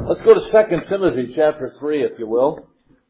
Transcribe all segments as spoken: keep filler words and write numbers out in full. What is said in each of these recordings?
Let's go to Second Timothy chapter three, if you will.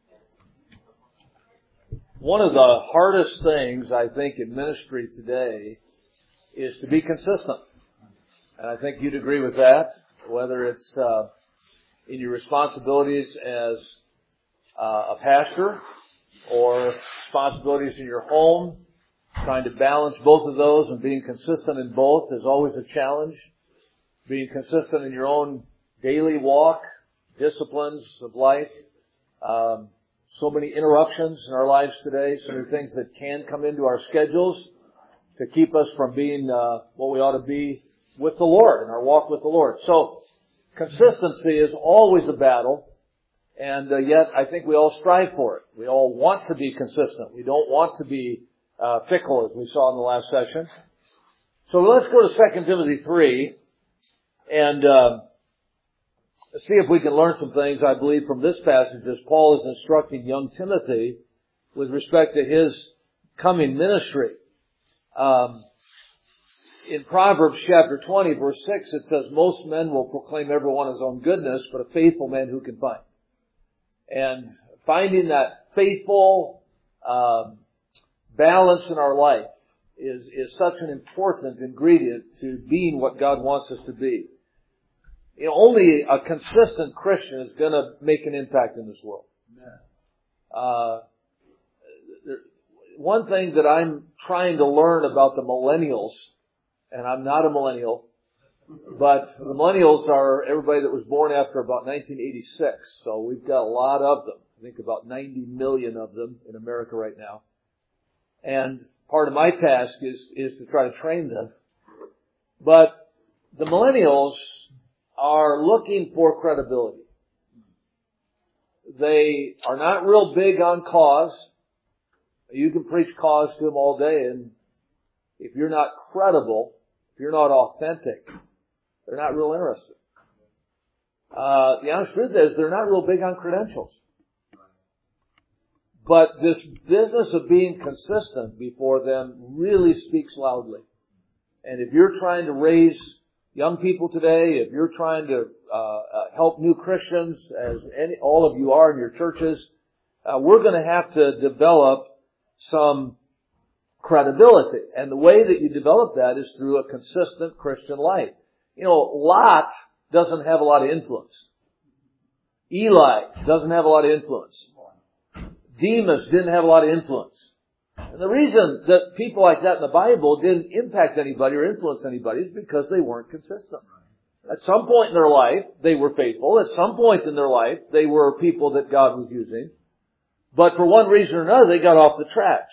One of the hardest things, I think, in ministry today is to be consistent. And I think you'd agree with that, whether it's uh, in your responsibilities as uh, a pastor or responsibilities in your home. Trying to balance both of those and being consistent in both is always a challenge. Being consistent in your own daily walk, disciplines of life. Um, so many interruptions in our lives today, so many things that can come into our schedules to keep us from being uh, what we ought to be with the Lord in our walk with the Lord. So consistency is always a battle, and uh, yet I think we all strive for it. We all want to be consistent. We don't want to be uh, fickle, as we saw in the last session. So let's go to Second Timothy three and uh, see if we can learn some things, I believe, from this passage as Paul is instructing young Timothy with respect to his coming ministry. Um, in Proverbs chapter twenty, verse six, it says, "Most men will proclaim everyone his own goodness, but a faithful man who can find?" And finding that faithful um, balance in our life is, is such an important ingredient to being what God wants us to be. You know, only a consistent Christian is going to make an impact in this world. Uh, there, one thing that I'm trying to learn about the millennials, and I'm not a millennial, but the millennials are everybody that was born after about nineteen eighty-six. So we've got a lot of them. I think about ninety million of them in America right now. And part of my task is, is to try to train them. But the millennials are looking for credibility. They are not real big on cause. You can preach cause to them all day, and if you're not credible, if you're not authentic, they're not real interested. Uh, the honest truth is they're not real big on credentials. But this business of being consistent before them really speaks loudly. And if you're trying to raise young people today, if you're trying to uh, uh, help new Christians, as any, all of you are in your churches, uh, we're going to have to develop some credibility. And the way that you develop that is through a consistent Christian life. You know, Lot doesn't have a lot of influence. Eli doesn't have a lot of influence. Demas didn't have a lot of influence. And the reason that people like that in the Bible didn't impact anybody or influence anybody is because they weren't consistent. At some point in their life, they were faithful. At some point in their life, they were people that God was using. But for one reason or another, they got off the tracks.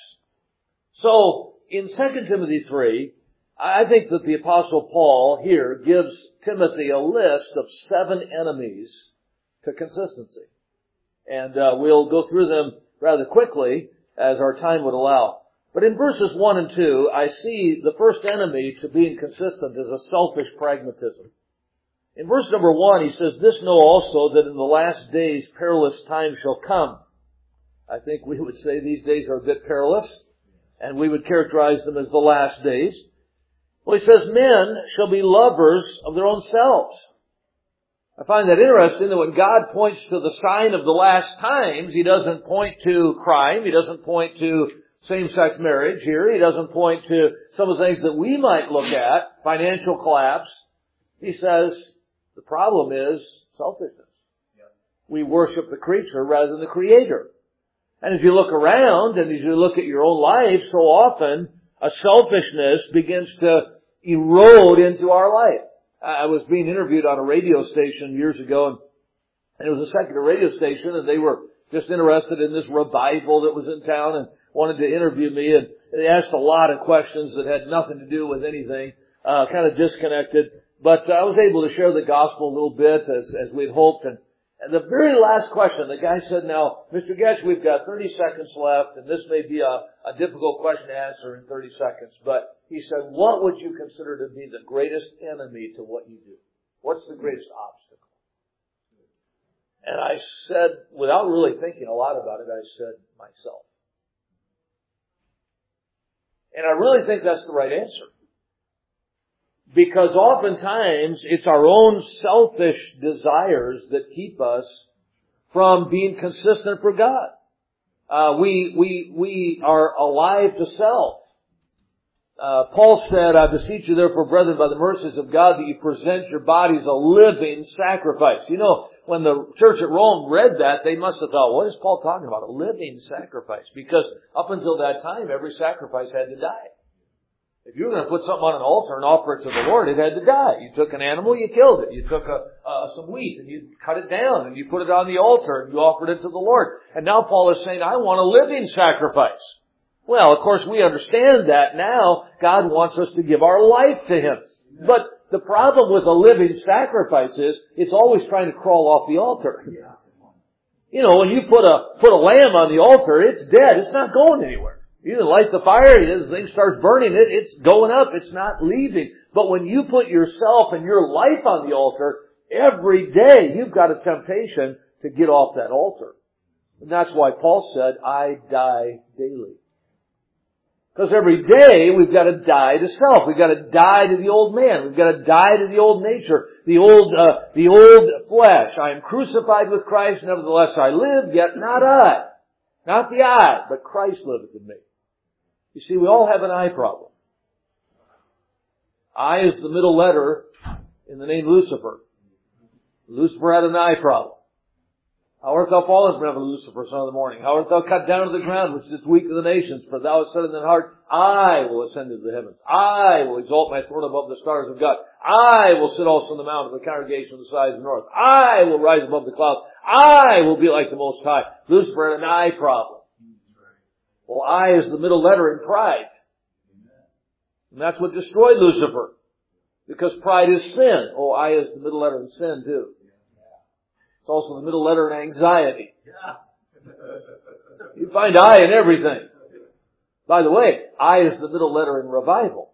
So, in Second Timothy three, I think that the Apostle Paul here gives Timothy a list of seven enemies to consistency. And uh, we'll go through them rather quickly as our time would allow. But in verses one and two, I see the first enemy to being consistent is a selfish pragmatism. In verse number one, he says, "This know also that in the last days perilous times shall come." I think we would say these days are a bit perilous, and we would characterize them as the last days. Well, he says, "Men shall be lovers of their own selves." I find that interesting that when God points to the sign of the last times, He doesn't point to crime. He doesn't point to same-sex marriage here. He doesn't point to some of the things that we might look at, financial collapse. He says the problem is selfishness. We worship the creature rather than the Creator. And as you look around and as you look at your own life, so often a selfishness begins to erode into our life. I was being interviewed on a radio station years ago, and it was a secular radio station, and they were just interested in this revival that was in town and wanted to interview me, and they asked a lot of questions that had nothing to do with anything, uh, kind of disconnected. But I was able to share the gospel a little bit as, as we'd hoped, and And the very last question, the guy said, "Now, Mister Getch, we've got thirty seconds left, and this may be a, a difficult question to answer in thirty seconds. But," he said, "what would you consider to be the greatest enemy to what you do? What's the greatest obstacle?" And I said, without really thinking a lot about it, I said, myself. And I really think that's the right answer. Because oftentimes it's our own selfish desires that keep us from being consistent for God. Uh, we, we, we are alive to self. Uh, Paul said, I beseech you therefore, brethren, by the mercies of God, that you present your bodies a living sacrifice. You know, when the church at Rome read that, they must have thought, what is Paul talking about? A living sacrifice. Because up until that time, every sacrifice had to die. If you were going to put something on an altar and offer it to the Lord, it had to die. You took an animal, you killed it. You took a, uh, some wheat and you cut it down and you put it on the altar and you offered it to the Lord. And now Paul is saying, I want a living sacrifice. Well, of course, we understand that now. God wants us to give our life to Him. But the problem with a living sacrifice is it's always trying to crawl off the altar. You know, when you put a put a lamb on the altar, it's dead. It's not going anywhere. You light the fire, the thing starts burning, it, it's going up, it's not leaving. But when you put yourself and your life on the altar, every day you've got a temptation to get off that altar. And that's why Paul said, I die daily. Because every day we've got to die to self. We've got to die to the old man. We've got to die to the old nature, the old, uh, the old flesh. I am crucified with Christ, nevertheless I live, yet not I. Not the I, but Christ liveth in me. You see, we all have an I problem. I is the middle letter in the name Lucifer. Lucifer had an I problem. How art thou fallen from heaven, Lucifer, son of the morning? How art thou cut down to the ground, which is weak of the nations? For thou hast said in thine heart, I will ascend into the heavens. I will exalt my throne above the stars of God. I will sit also on the mount of the congregation of the sides of the north. I will rise above the clouds. I will be like the Most High. Lucifer had an I problem. Well, I is the middle letter in pride. And that's what destroyed Lucifer. Because pride is sin. Oh, I is the middle letter in sin too. It's also the middle letter in anxiety. You find I in everything. By the way, I is the middle letter in revival.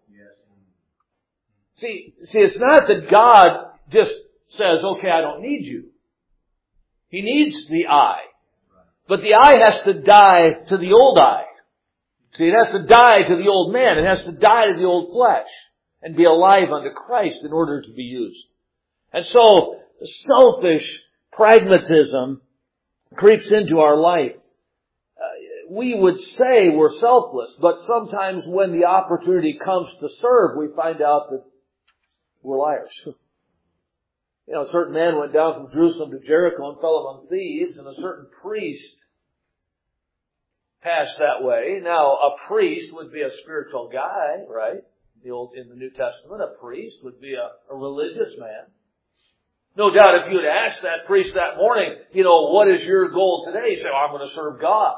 See, see, it's not that God just says, okay, I don't need you. He needs the I. But the I has to die to the old I. See, it has to die to the old man. It has to die to the old flesh and be alive unto Christ in order to be used. And so, selfish pragmatism creeps into our life. Uh, we would say we're selfless, but sometimes when the opportunity comes to serve, we find out that we're liars. You know, a certain man went down from Jerusalem to Jericho and fell among thieves, and a certain priest passed that way. Now, a priest would be a spiritual guy, right? The old, in the New Testament, a priest would be a, a religious man. No doubt if you had asked that priest that morning, you know, what is your goal today? He'd say, oh, I'm going to serve God.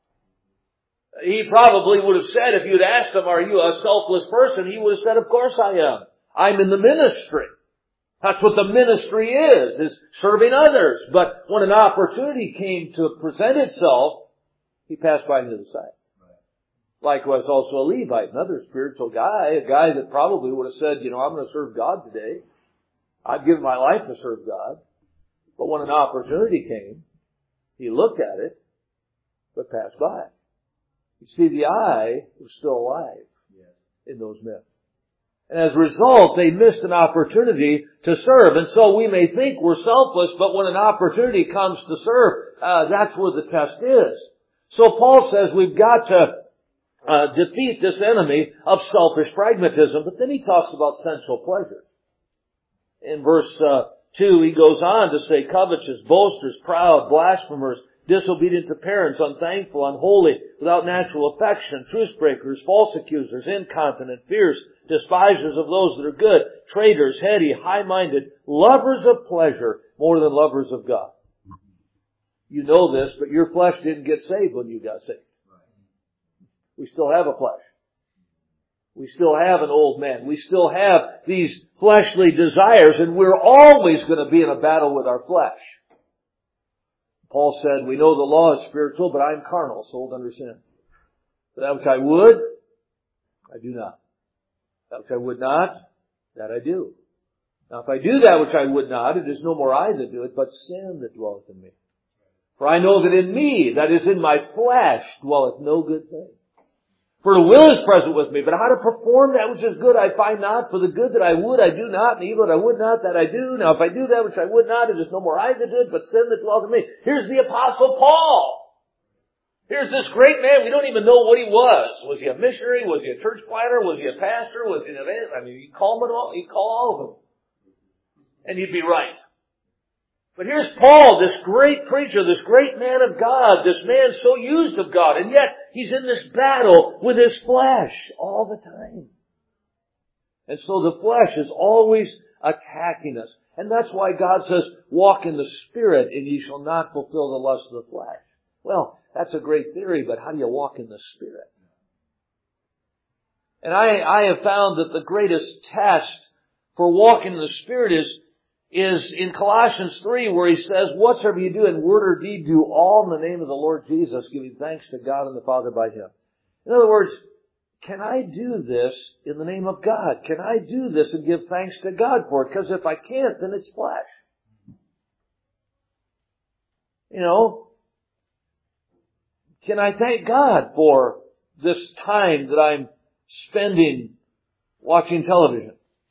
He probably would have said, if you'd asked him, are you a selfless person? He would have said, of course I am. I'm in the ministry. That's what the ministry is, is serving others. But when an opportunity came to present itself, he passed by to the side. Likewise also a Levite, another spiritual guy, a guy that probably would have said, you know, I'm going to serve God today. I've given my life to serve God. But when an opportunity came, he looked at it, but passed by. You see, the I was still alive in those men. And as a result, they missed an opportunity to serve. And so we may think we're selfless, but when an opportunity comes to serve, uh, that's where the test is. So Paul says we've got to uh, defeat this enemy of selfish pragmatism, but then he talks about sensual pleasure. In verse uh, two, he goes on to say, covetous, boasters, proud, blasphemers, disobedient to parents, unthankful, unholy, without natural affection, truce breakers, false accusers, incontinent, fierce, despisers of those that are good, traitors, heady, high-minded, lovers of pleasure more than lovers of God. You know this, but your flesh didn't get saved when you got saved. We still have a flesh. We still have an old man. We still have these fleshly desires, and we're always going to be in a battle with our flesh. Paul said, we know the law is spiritual, but I am carnal, sold under sin. That which I would, I do not. That which I would not, that I do. Now if I do that which I would not, it is no more I that do it, but sin that dwelleth in me. For I know that in me, that is in my flesh, dwelleth no good thing. For the will is present with me, but how to perform that which is good I find not. For the good that I would I do not, and the evil that I would not that I do. Now if I do that which I would not, it is no more I that do it, but sin that dwells in me. Here's the Apostle Paul. Here's this great man. We don't even know what he was. Was he a missionary? Was he a church planter? Was he a pastor? Was he an evangelist? I mean, you call them all. You call all of them, and you'd be right. But here's Paul, this great preacher, this great man of God, this man so used of God, and yet he's in this battle with his flesh all the time. And so the flesh is always attacking us. And that's why God says, walk in the Spirit, and ye shall not fulfill the lust of the flesh. Well, that's a great theory, but how do you walk in the Spirit? And I, I have found that the greatest test for walking in the Spirit is is in Colossians three, where he says, whatsoever you do in word or deed, do all in the name of the Lord Jesus, giving thanks to God and the Father by Him. In other words, can I do this in the name of God? Can I do this and give thanks to God for it? Because if I can't, then it's flesh. You know, can I thank God for this time that I'm spending watching television?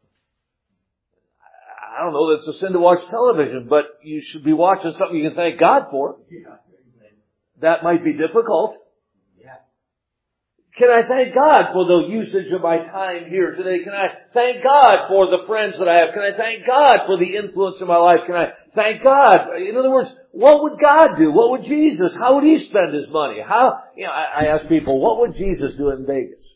I don't know that it's a sin to watch television, but you should be watching something you can thank God for. That might be difficult. Can I thank God for the usage of my time here today? Can I thank God for the friends that I have? Can I thank God for the influence in my life? Can I thank God? In other words, what would God do? What would Jesus? How would He spend His money? How, you know, I, I ask people, what would Jesus do in Vegas?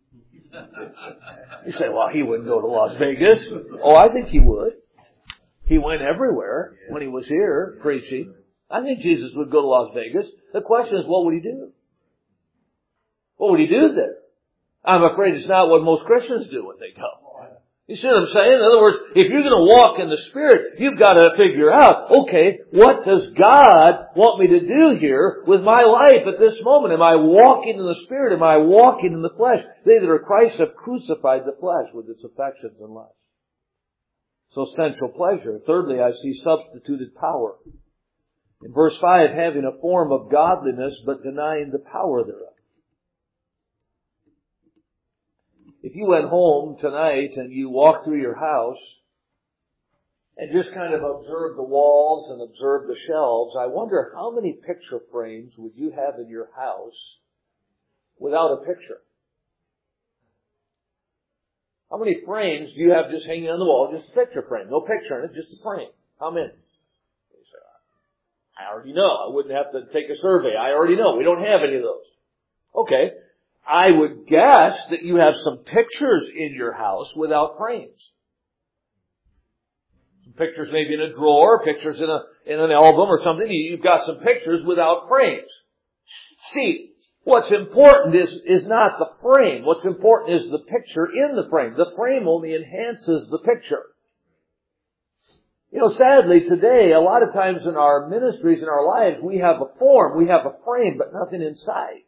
You say, well, He wouldn't go to Las Vegas. Oh, I think He would. He went everywhere when He was here preaching. I think Jesus would go to Las Vegas. The question is, what would He do? What would He do there? I'm afraid it's not what most Christians do when they go. You see what I'm saying? In other words, if you're going to walk in the Spirit, you've got to figure out, okay, what does God want me to do here with my life at this moment? Am I walking in the Spirit? Am I walking in the flesh? They that are Christ have crucified the flesh with its affections and lusts. So sensual pleasure. Thirdly, I see substituted power. In verse five, having a form of godliness, but denying the power thereof. If you went home tonight and you walked through your house and just kind of observed the walls and observed the shelves, I wonder how many picture frames would you have in your house without a picture? How many frames do you have just hanging on the wall? Just a picture frame. No picture in it, just a frame. How many? You say, I already know. I wouldn't have to take a survey. I already know. We don't have any of those. Okay. I would guess that you have some pictures in your house without frames. Some pictures maybe in a drawer, pictures in a in an album or something. You've got some pictures without frames. See, what's important is, is not the frame. What's important is the picture in the frame. The frame only enhances the picture. You know, sadly today, a lot of times in our ministries, in our lives, we have a form, we have a frame, but nothing inside.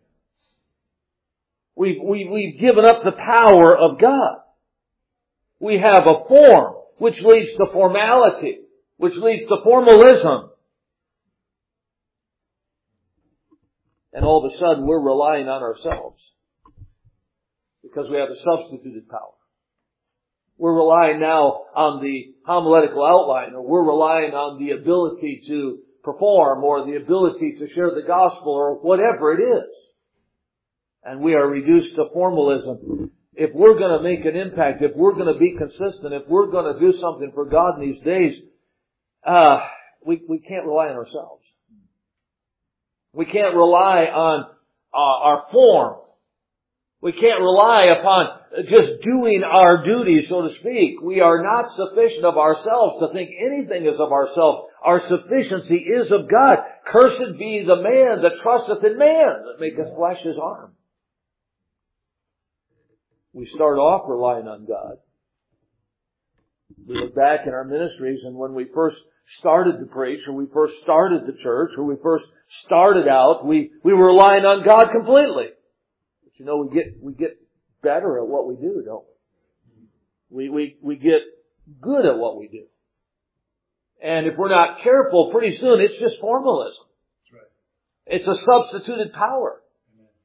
We've, we, we've given up the power of God. We have a form, which leads to formality, which leads to formalism. And all of a sudden, we're relying on ourselves because we have a substituted power. We're relying now on the homiletical outline, or we're relying on the ability to perform, or the ability to share the gospel, or whatever it is. And we are reduced to formalism. If we're going to make an impact, if we're going to be consistent, if we're going to do something for God in these days, uh, we, we can't rely on ourselves. We can't rely on uh, our form. We can't rely upon just doing our duty, so to speak. We are not sufficient of ourselves to think anything is of ourselves. Our sufficiency is of God. Cursed be the man that trusteth in man, that maketh flesh his arm. We start off relying on God. We look back in our ministries, and when we first started to preach, or we first started the church, or we first started out, we, we were relying on God completely. But you know, we get, we get better at what we do, don't we? We, we, we get good at what we do. And if we're not careful, pretty soon it's just formalism. That's right. It's a substituted power.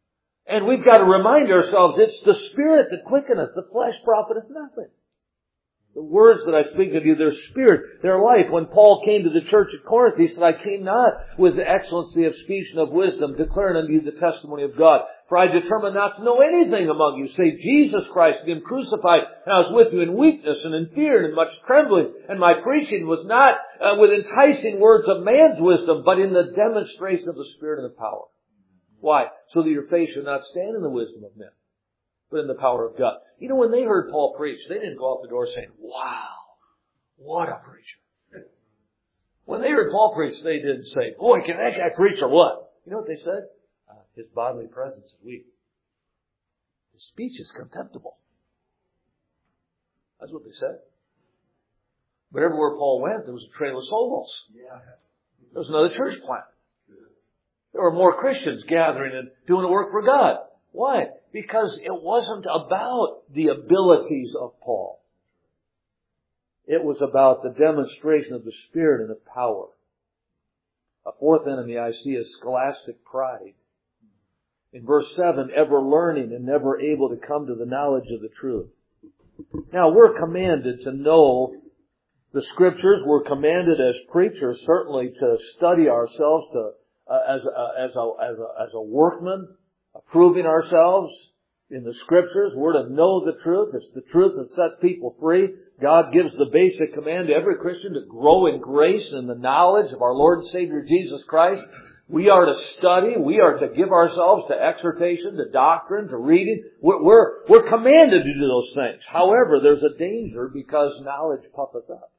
And we've got to remind ourselves, it's the Spirit that quickeneth, the flesh profiteth nothing. The words that I speak of you, they're spirit, they're life. When Paul came to the church at Corinth, he said, I came not with the excellency of speech and of wisdom, declaring unto you the testimony of God. For I determined not to know anything among you, save Jesus Christ and Him crucified. And I was with you in weakness and in fear and in much trembling. And my preaching was not uh, with enticing words of man's wisdom, but in the demonstration of the Spirit and the power. Why? So that your faith should not stand in the wisdom of men, but in the power of God. You know, when they heard Paul preach, they didn't go out the door saying, wow, what a preacher. When they heard Paul preach, they didn't say, boy, can that guy preach or what? You know what they said? Uh, his bodily presence is weak. His speech is contemptible. That's what they said. But everywhere Paul went, there was a trail of souls. There was another church plant. There were more Christians gathering and doing the work for God. Why? Because it wasn't about the abilities of Paul. It was about the demonstration of the Spirit and the power. A fourth enemy I see is scholastic pride. In verse seven, ever learning and never able to come to the knowledge of the truth. Now, we're commanded to know the Scriptures. We're commanded as preachers, certainly, to study ourselves to, uh, as, a, as, a, as, a, as a workman, approving ourselves in the Scriptures. We're to know the truth. It's the truth that sets people free. God gives the basic command to every Christian to grow in grace and in the knowledge of our Lord and Savior Jesus Christ. We are to study. We are to give ourselves to exhortation, to doctrine, to reading. We're, we're, we're commanded to do those things. However, there's a danger because knowledge puffeth up.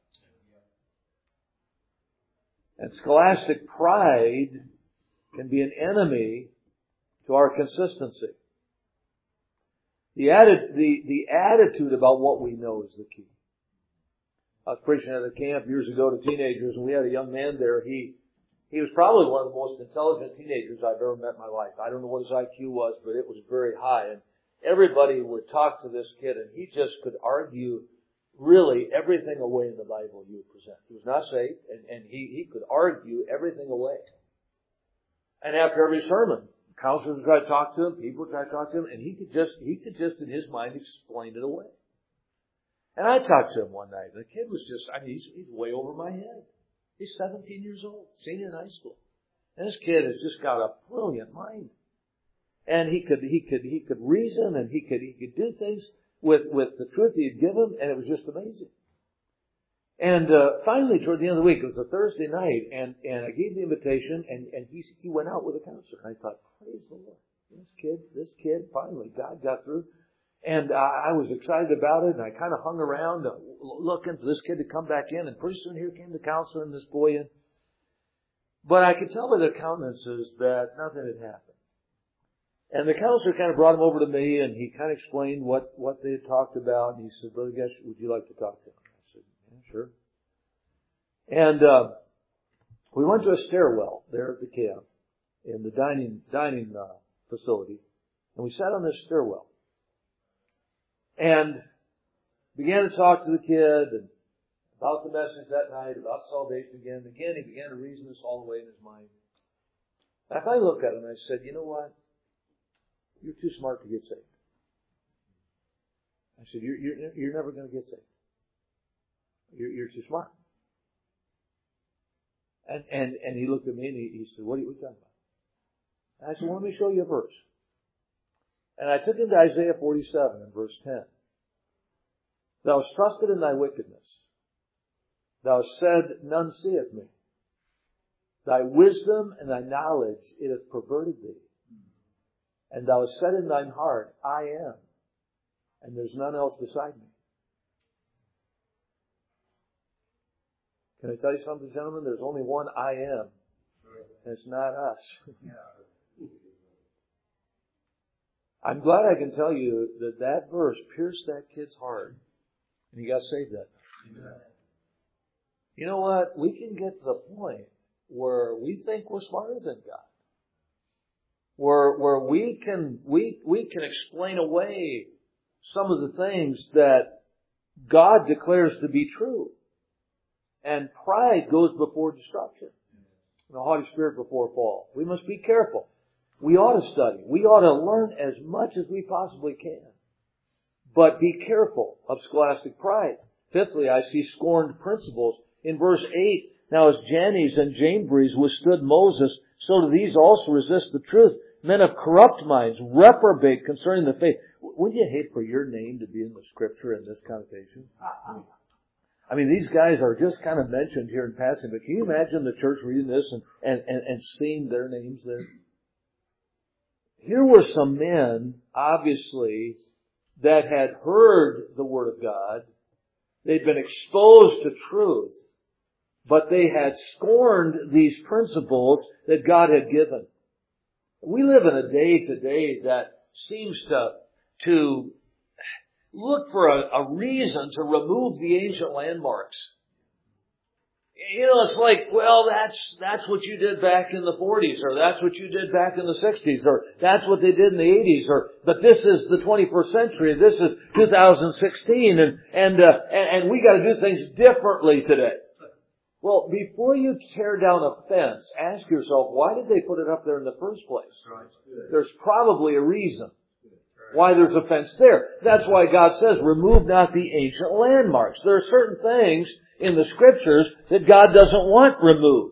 And scholastic pride can be an enemy to our consistency. The, atti- the, the attitude about what we know is the key. I was preaching at a camp years ago to teenagers, and we had a young man there. He he was probably one of the most intelligent teenagers I've ever met in my life. I don't know what his I Q was, but it was very high. And everybody would talk to this kid, and he just could argue really everything away in the Bible you would present. He was not saved, and, and he, he could argue everything away. And after every sermon, counselors would try to talk to him, people would try to talk to him, and he could just, he could just in his mind explain it away. And I talked to him one night, and the kid was just, I mean, he's, he's way over my head. He's seventeen years old, senior in high school. And this kid has just got a brilliant mind. And he could, he could, he could reason, and he could, he could do things with, with the truth he had given, and it was just amazing. And uh, finally, toward the end of the week, it was a Thursday night, and, and I gave the invitation, and, and he he went out with a counselor. And I thought, praise the Lord. This kid, this kid, finally, God got through. And uh, I was excited about it, and I kind of hung around uh, looking for this kid to come back in, and pretty soon here came the counselor and this boy in. But I could tell by their countenances that nothing had happened. And the counselor kind of brought him over to me, and he kind of explained what, what they had talked about, and he said, Brother Gush, would you like to talk to him? I said, yeah, sure. And uh, we went to a stairwell there at the camp in the dining dining uh, facility, and we sat on this stairwell and began to talk to the kid and about the message that night, about salvation again. Again, he began to reason this all the way in his mind. And I looked at him and I said, you know what? You're too smart to get saved. I said, you're, you're, you're never going to get saved. You're, you're too smart. And, and, and he looked at me and he, he said, what are you talking about? And I said, well, let me show you a verse. And I took him to Isaiah forty-seven and verse ten. Thou hast trusted in thy wickedness. Thou hast said, none seeth me. Thy wisdom and thy knowledge, it hath perverted thee. And thou hast said in thine heart, I am, and there's none else beside me. Can I tell you something, gentlemen? There's only one I am, and it's not us. I'm glad I can tell you that that verse pierced that kid's heart, and he got saved that night. You know what? We can get to the point where we think we're smarter than God. Where, where we can, we, we can explain away some of the things that God declares to be true. And pride goes before destruction. And a haughty spirit before a fall. We must be careful. We ought to study. We ought to learn as much as we possibly can. But be careful of scholastic pride. Fifthly, I see scorned principles. In verse eight, now as Jannes and Jambres withstood Moses, so do these also resist the truth. Men of corrupt minds, reprobate concerning the faith. Wouldn't you hate for your name to be in the Scripture in this connotation? I mean, these guys are just kind of mentioned here in passing, but can you imagine the church reading this and, and, and, and seeing their names there? Here were some men, obviously, that had heard the Word of God. They'd been exposed to truth, but they had scorned these principles that God had given. We live in a day today that seems to, to look for a, a reason to remove the ancient landmarks. You know, it's like, well, that's, that's what you did back in the forties, or that's what you did back in the sixties, or that's what they did in the eighties, or, but this is the twenty-first century, this is two thousand sixteen, and, and, uh, and, and we gotta do things differently today. Well, before you tear down a fence, ask yourself, why did they put it up there in the first place? There's probably a reason why there's a fence there. That's why God says, remove not the ancient landmarks. There are certain things in the Scriptures that God doesn't want removed.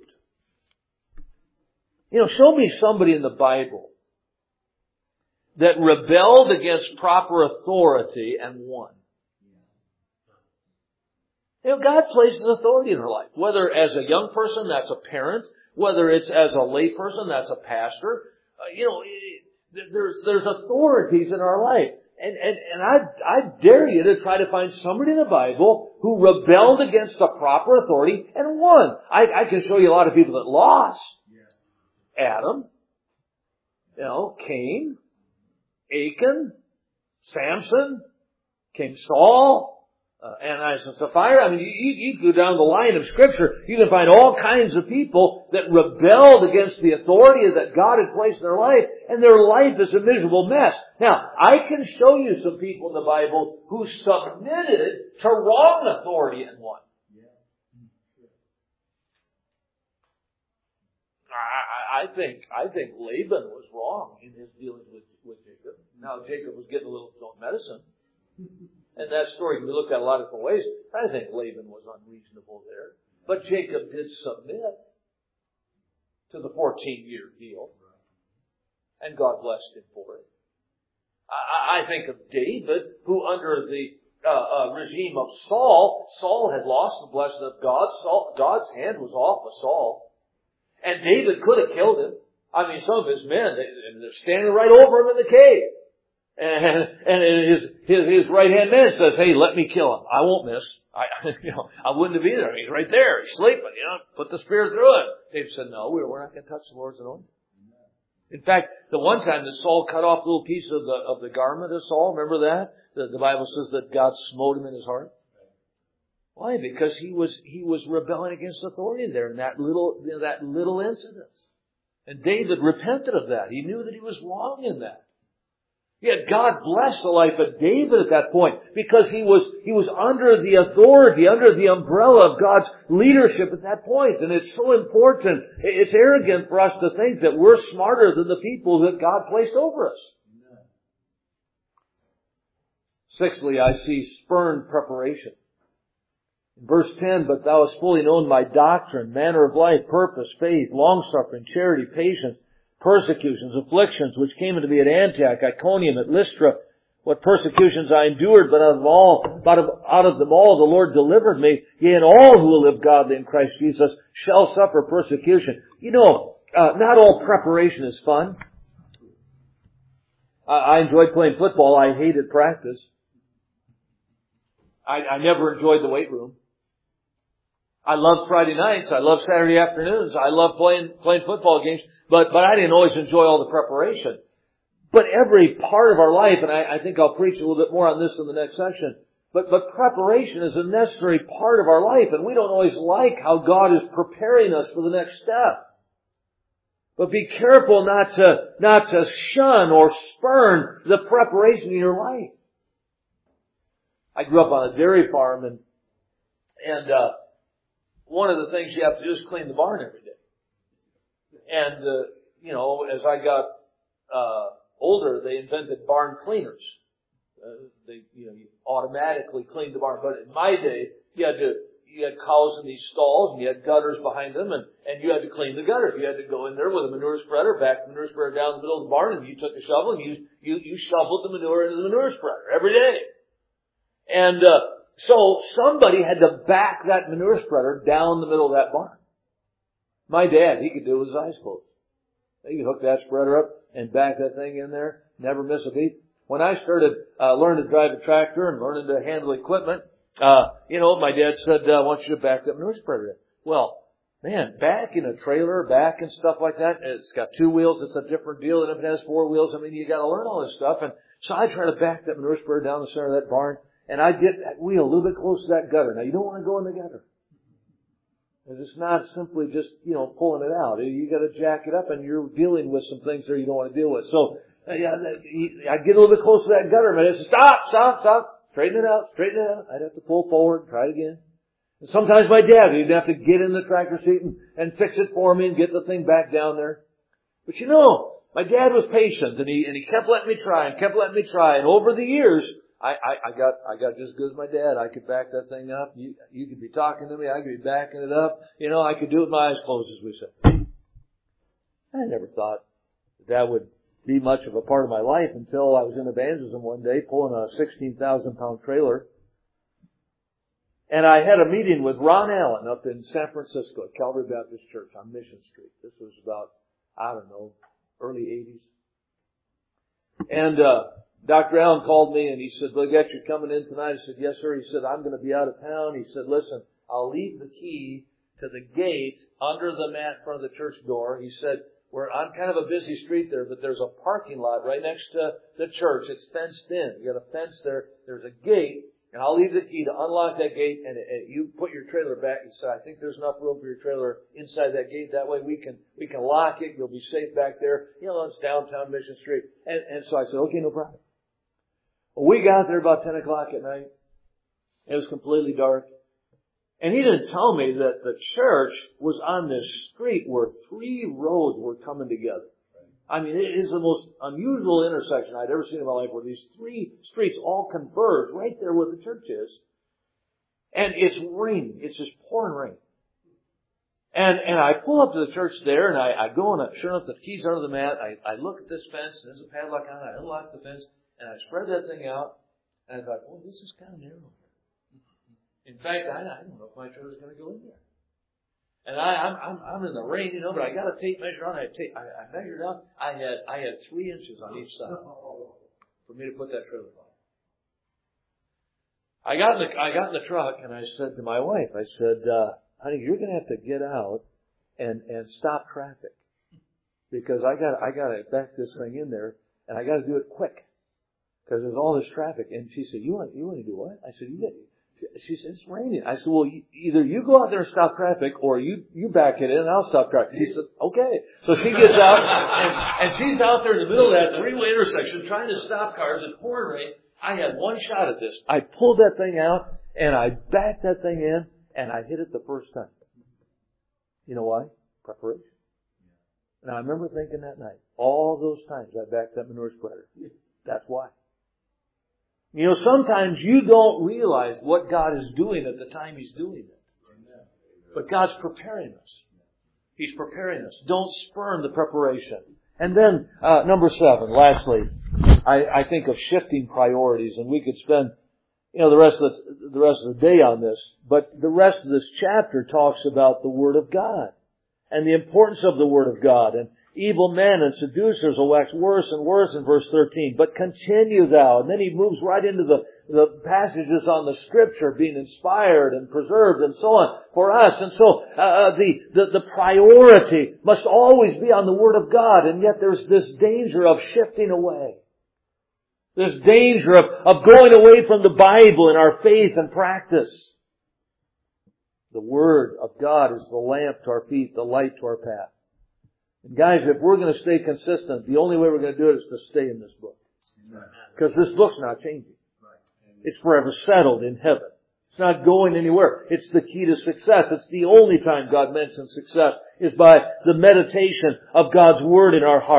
You know, show me somebody in the Bible that rebelled against proper authority and won. You know, God places authority in her life. Whether as a young person, that's a parent. Whether it's as a lay person, that's a pastor. Uh, you know, there's there's authorities in our life. And, and, and I, I dare you to try to find somebody in the Bible who rebelled against the proper authority and won. I, I can show you a lot of people that lost. Adam, you know, Cain, Achan, Samson, King Saul, Uh, Ananias and Sapphira. I mean, you, you, you go down the line of Scripture, you can find all kinds of people that rebelled against the authority that God had placed in their life, and their life is a miserable mess. Now, I can show you some people in the Bible who submitted to wrong authority and won. I, I think I think Laban was wrong in his dealings with, with Jacob. Now, Jacob was getting a little of his own medicine. And that story can be looked at a lot of different ways. I think Laban was unreasonable there. But Jacob did submit to the fourteen-year deal. And God blessed him for it. I, I think of David, who under the uh, uh, regime of Saul, Saul had lost the blessing of God. Saul, God's hand was off of Saul. And David could have killed him. I mean, some of his men, they, they're standing right over him in the cave. And, and his, his, his right-hand man says, hey, let me kill him. I won't miss. I, you know, I wouldn't have either. He's right there. He's sleeping, you know, put the spear through it. David said, no, we're, we're not going to touch the Lord's anointed. In fact, the one time that Saul cut off a little piece of the, of the garment of Saul, remember that? The, the Bible says that God smote him in his heart. Why? Because he was, he was rebelling against authority there in that little, you know, that little incident. And David repented of that. He knew that he was wrong in that. Yet God blessed the life of David at that point because he was, he was under the authority, under the umbrella of God's leadership at that point. And it's so important. It's arrogant for us to think that we're smarter than the people that God placed over us. Sixthly, I see spurned preparation. In verse ten, but thou hast fully known my doctrine, manner of life, purpose, faith, long-suffering, charity, patience, persecutions, afflictions, which came into me at Antioch, Iconium, at Lystra, what persecutions I endured, but out of all, out of, out of them all the Lord delivered me. Yea, and all who will live godly in Christ Jesus shall suffer persecution. You know, uh, not all preparation is fun. I, I enjoyed playing football. I hated practice. I, I never enjoyed the weight room. I loved Friday nights. I loved Saturday afternoons. I loved playing, playing football games. But, but I didn't always enjoy all the preparation. But every part of our life, and I, I think I'll preach a little bit more on this in the next session, but, but preparation is a necessary part of our life, and we don't always like how God is preparing us for the next step. But be careful not to, not to shun or spurn the preparation in your life. I grew up on a dairy farm, and, and, uh, one of the things you have to do is clean the barn every day. And, uh, you know, as I got uh, older, they invented barn cleaners. Uh, they, you know, you automatically cleaned the barn. But in my day, you had to, you had cows in these stalls and you had gutters behind them and, and you had to clean the gutters. You had to go in there with a manure spreader, back the manure spreader down the middle of the barn, and you took a shovel and you, you, you shoveled the manure into the manure spreader every day. And, uh, so somebody had to back that manure spreader down the middle of that barn. My dad, he could do it with his eyes closed. He could hook that spreader up and back that thing in there, never miss a beat. When I started uh, learning to drive a tractor and learning to handle equipment, uh, you know, my dad said, uh, I want you to back that manure spreader in. Well, man, back in a trailer, back and stuff like that, it's got two wheels, it's a different deal than if it has four wheels. I mean, you gotta learn all this stuff. And so I try to back that manure spreader down the center of that barn, and I get that wheel a little bit close to that gutter. Now, you don't want to go in the gutter. Because it's not simply just, you know, pulling it out. You got to jack it up, and you're dealing with some things there you don't want to deal with. So, uh, yeah, I get a little bit close to that gutter, and I say, stop, stop, stop, straighten it out, straighten it out. I'd have to pull forward, try it again. And sometimes my dad, he'd have to get in the tractor seat and, and fix it for me and get the thing back down there. But you know, my dad was patient, and he and he kept letting me try and kept letting me try. And over the years, I, I, I got I got just as good as my dad. I could back that thing up. You you could be talking to me. I could be backing it up. You know, I could do it with my eyes closed, as we said. I never thought that would be much of a part of my life until I was in evangelism one day, pulling a sixteen thousand pound trailer. And I had a meeting with Ron Allen up in San Francisco at Calvary Baptist Church on Mission Street. This was about, I don't know, early eighties. And uh Doctor Allen called me and he said, Leggett, you're coming in tonight? I said, yes, sir. He said, I'm going to be out of town. He said, listen, I'll leave the key to the gate under the mat in front of the church door. He said, we're on kind of a busy street there, but there's a parking lot right next to the church. It's fenced in. You got a fence there. There's a gate, and I'll leave the key to unlock that gate, and, and you put your trailer back. He said, I think there's enough room for your trailer inside that gate. That way we can we can lock it. You'll be safe back there. You know, it's downtown Mission Street. And, and so I said, okay, no problem. Well, we got there about ten o'clock at night. It was completely dark. And he didn't tell me that the church was on this street where three roads were coming together. I mean, it is the most unusual intersection I'd ever seen in my life, where these three streets all converge right there where the church is. And it's raining. It's just pouring rain. And and I pull up to the church there, and I, I go and I, sure enough, the keys under the mat. I, I look at this fence, and there's a padlock on it. I unlock the fence. And I spread that thing out, and I thought, well, this is kind of narrow here. In fact, I, I don't know if my trailer's going to go in there. And I, I'm, I'm, I'm in the rain, you know, but I got a tape measure on. I, tape, I, I measured out. I had, I had three inches on each side for me to put that trailer on. I got in the, I got in the truck, and I said to my wife, I said, uh, honey, you're going to have to get out and, and stop traffic, because I got, I got to back this thing in there, and I got to do it quick. Because there's all this traffic. And she said, you want, you want to do what? I said, you get, she said, it's raining. I said, well, you, either you go out there and stop traffic, or you, you back it in and I'll stop traffic. She said, okay. So she gets out, and, and she's out there in the middle of that three-way intersection trying to stop cars. It's pouring rain. I had one shot at this. I pulled that thing out, and I backed that thing in, and I hit it the first time. You know why? Preparation. And I remember thinking that night, all those times I backed that manure spreader. That's why. You know, sometimes you don't realize what God is doing at the time He's doing it. But God's preparing us. He's preparing us. Don't spurn the preparation. And then, uh, number seven, lastly, I, I think of shifting priorities, and we could spend, you know, the rest of the, the rest of the day on this. But the rest of this chapter talks about the Word of God and the importance of the Word of God. And evil men and seducers will wax worse and worse in verse thirteen. But continue thou. And then he moves right into the, the passages on the Scripture being inspired and preserved and so on for us. And so uh, the, the, the priority must always be on the Word of God. And yet there's this danger of shifting away. This danger of, of going away from the Bible in our faith and practice. The Word of God is the lamp to our feet, the light to our path. And guys, if we're going to stay consistent, the only way we're going to do it is to stay in this book. Because this book's not changing. It's forever settled in heaven. It's not going anywhere. It's the key to success. It's the only time God mentions success is by the meditation of God's Word in our heart.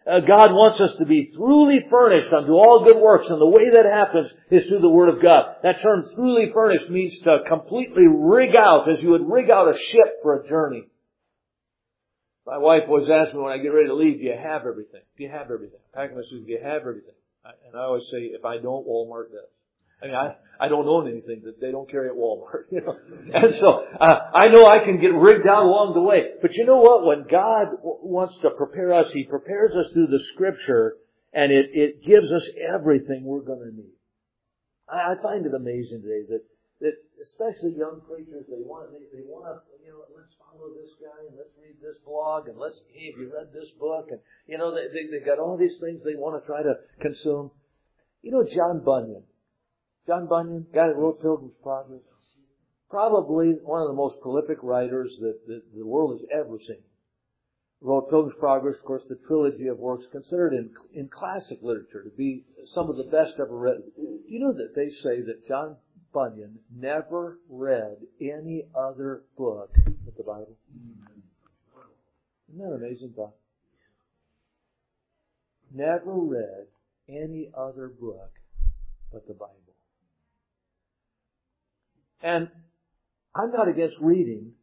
Uh, God wants us to be truly furnished unto all good works, and the way that happens is through the Word of God. That term truly furnished means to completely rig out, as you would rig out a ship for a journey. My wife always asks me when I get ready to leave, do you have everything? Do you have everything? Packing my suitcase, do you have everything? And I always say, if I don't, Walmart does. I mean, I, I don't own anything that they don't carry at Walmart, you know. And so, uh, I know I can get rigged out along the way. But you know what? When God w- wants to prepare us, He prepares us through the Scripture, and it, it gives us everything we're going to need. I, I find it amazing today that, that especially young preachers, they want, they, they want to, you know, let's follow this guy, and let's read this blog, and let's, hey, have you read this book? And, you know, they, they, they got all these things they want to try to consume. You know, John Bunyan. John Bunyan, guy that wrote Pilgrim's Progress, probably one of the most prolific writers that, that the world has ever seen. Wrote Pilgrim's Progress, of course, the trilogy of works considered in, in classic literature to be some of the best ever written. Do you know that they say that John Bunyan never read any other book but the Bible? Isn't that an amazing thought? Never read any other book but the Bible. And I'm not against reading,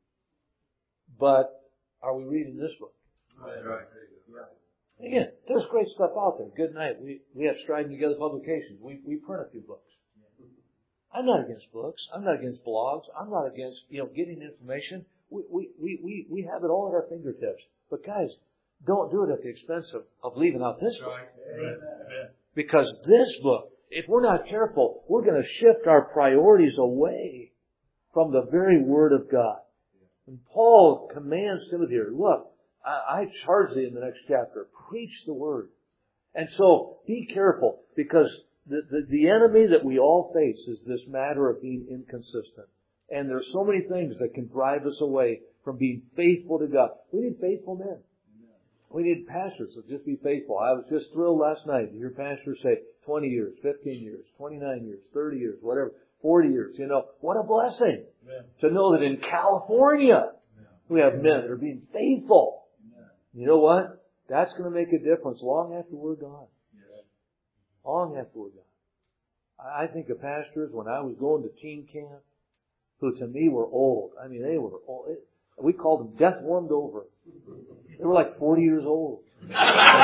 but are we reading this book? Right, right. Again, there's great stuff out there. Good night. We we have Striding Together Publications. We we print a few books. I'm not against books. I'm not against blogs. I'm not against, you know, getting information. We we we we, we have it all at our fingertips. But guys, don't do it at the expense of, of leaving out this book. Because this book, if we're not careful, we're going to shift our priorities away from the very Word of God. And Paul commands Timothy here, look, I, I charge thee in the next chapter, preach the Word. And so, be careful, because the, the, the enemy that we all face is this matter of being inconsistent. And there's so many things that can drive us away from being faithful to God. We need faithful men. We need pastors that just be faithful. I was just thrilled last night to hear pastors say twenty years, fifteen years, twenty-nine years, thirty years, whatever, forty years. You know, what a blessing yeah. to know that in California yeah. we have men that are being faithful. Yeah. You know what? That's going to make a difference long after we're gone. Yeah. Long after we're gone. I think of pastors when I was going to teen camp who to me were old. I mean, they were old. We called them death warmed over. They were like forty years old. But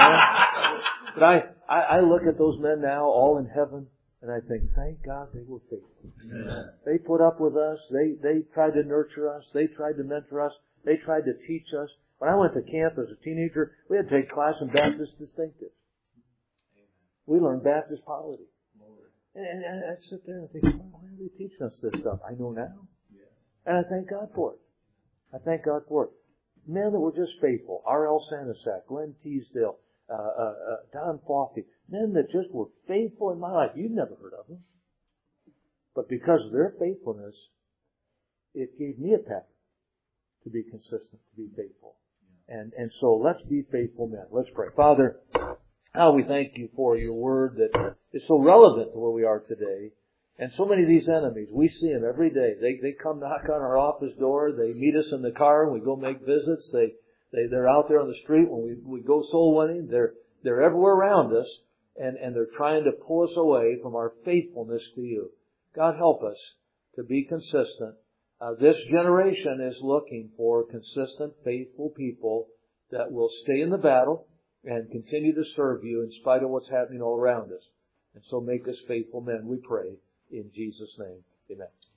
I, I, I look at those men now, all in heaven, and I think, thank God they were faithful. Yeah. They put up with us. They, they tried to nurture us. They tried to mentor us. They tried to teach us. When I went to camp as a teenager, we had to take class in Baptist distinctives. We learned Baptist polity. And, and, and I'd sit there and think, why are they teaching us this stuff? I know now. And I thank God for it. I thank God for it. Men that were just faithful. R L Sanasak, Glenn Teasdale, uh, uh, uh, Don Foffey. Men that just were faithful in my life. You've never heard of them. But because of their faithfulness, it gave me a pattern to be consistent, to be faithful. And, and so let's be faithful men. Let's pray. Father, how we thank you for your word that is so relevant to where we are today. And so many of these enemies, we see them every day. They they come knock on our office door. They meet us in the car when we go make visits. They they they're out there on the street when we we go soul winning. They're they're everywhere around us, and and they're trying to pull us away from our faithfulness to you. God, help us to be consistent. Uh, this generation is looking for consistent, faithful people that will stay in the battle and continue to serve you in spite of what's happening all around us. And so make us faithful men, we pray. In Jesus' name, amen.